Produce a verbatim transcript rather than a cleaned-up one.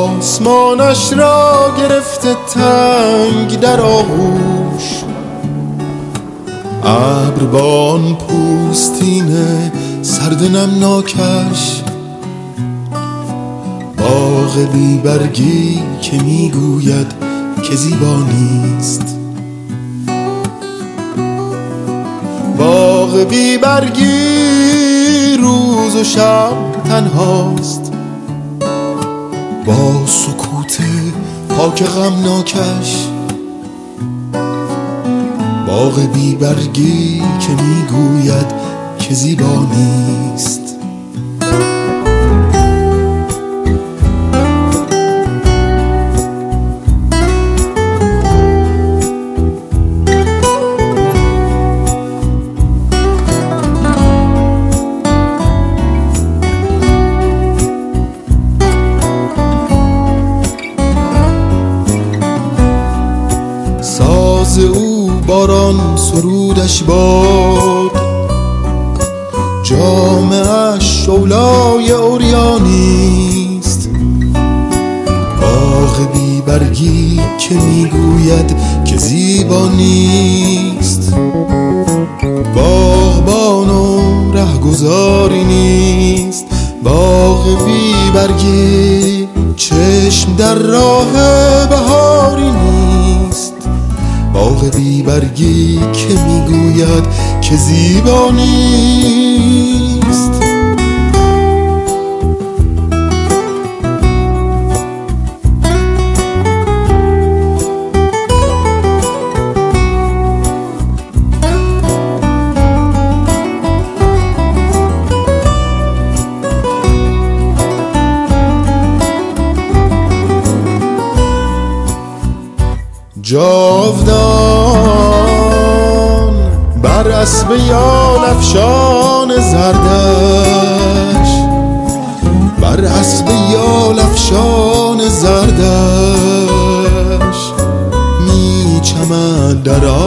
آسمانش را گرفته تنگ در آغوش، ابربان پوستین سرد نمناکش، باغ بی برگی که میگوید که زیبا نیست، باغ بی برگی روز و شب تنهاست، با سکوت پاک غمناکش، باغ بی برگی که میگوید که زیبا نیست. ساز او باران سرودش باد، جامه‌اش شعله‌ای عریانیست، باغ بی برگی که میگوید که زیبا نیست، باغبان و رهگذاری نیست، باغ بی برگی چشم در راه بهاری نیست، باغ بی برگی که میگوید که زیبا نیست. جاودان بر اسب یال افشان زردش، بر اسب یال افشان زردش، می چمد در